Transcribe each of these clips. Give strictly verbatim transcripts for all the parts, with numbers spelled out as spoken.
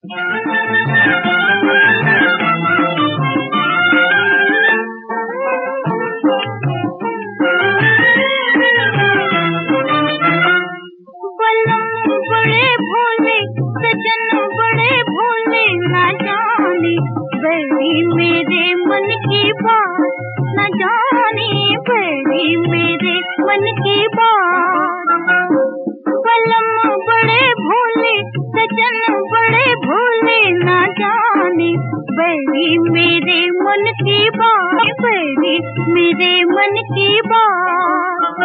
मेरे मन की बात न जाने बड़ी मेरे मन की बात। कलम बड़े भोले सजन बड़े भोले न जाने बड़ी मेरे मन की बात, बड़ी मेरे मन की बात।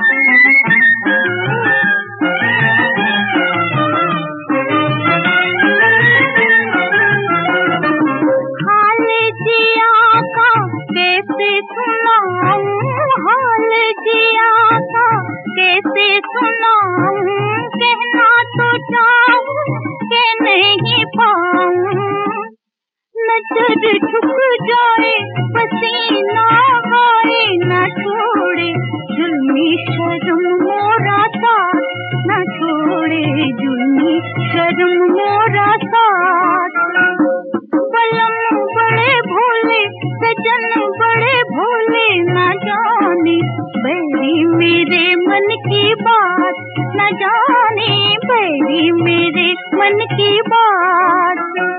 कैसे सुनाऊं कहना तो चाहूं के नहीं पाऊं। नजर झुक जाए पसीना आए न छोड़े जुल्मी शर्म मोरा साथ, न छोड़े जुल्मी शर्म मोरा साथ। कलम बड़े भोले सजन बड़े भोले न जाने बड़ी मेरे मन की बात, न जाने बड़ी मेरे मन की बात।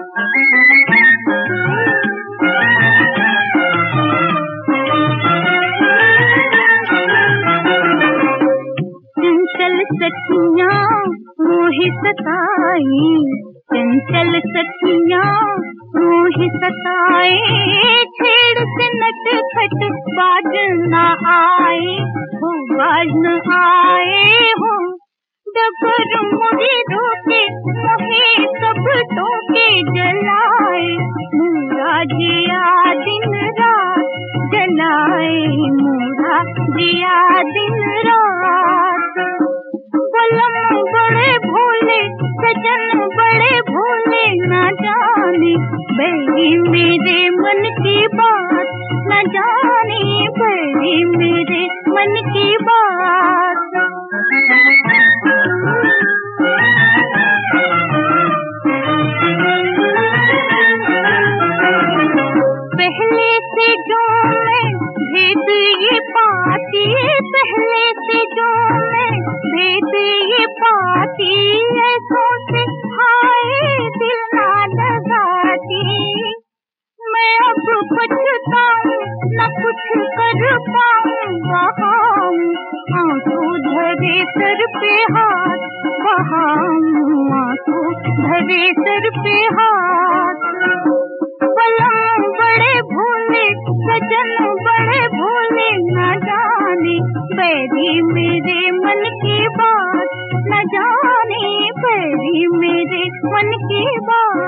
चंचल सखियां मोहि सताई, चंचल सखियां मोहि सताए। छेड़ से नट खट बाज न आए हो, बाज न आए हो। डगर मुझे रोके मोहे सब टोके जलाए। मोरा जिया दिन रात जलाए, मोरा जिया दिन रात। कलम बड़े भोले सजन बड़े भोले न जाने बड़ी मेरे मन की बात, न जाने बड़ी मेरे मन की बात। पहले से जो मैं भेद ये पाती, पहले से जो मैं भेद ये पाती। ऐसों से हाय दिल ना लगाती। मैं अब पछताऊं न कुछ कर पाऊं, बहाऊं आंसू धरे सर पे हाथ, बहाऊं आंसू धरे सर पे हाथ। कलम बड़े भोले सजन बड़े भोले न जाने बड़ी मेरे मन की बात, न जाने बड़ी मेरे मन की बात।